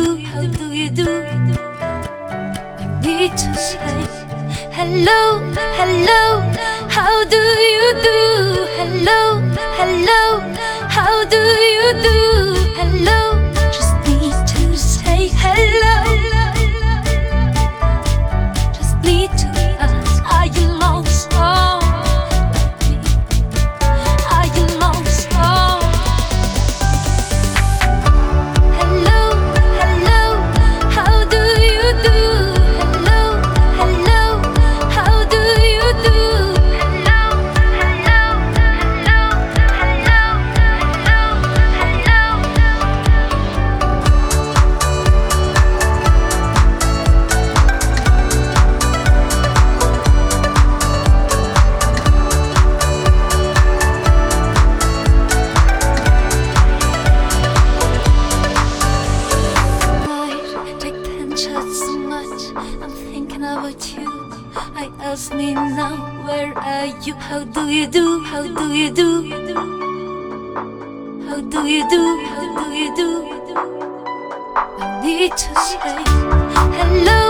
do? How do you do? I need to say hello, hello. How do you do? Hello, hello. How do you do? Hello. Just need to say hello. Just need to ask, are you lost? Oh, are you lost? Oh. Hello, hello. How do you do? Hello, hello. How do you do? Hello, hello, hello, hello, hello, take 10 shots so much. I'm thinking about you. I ask me now, where are you? How do you do? How do you do? How do you do? How do you do? I need to say hello.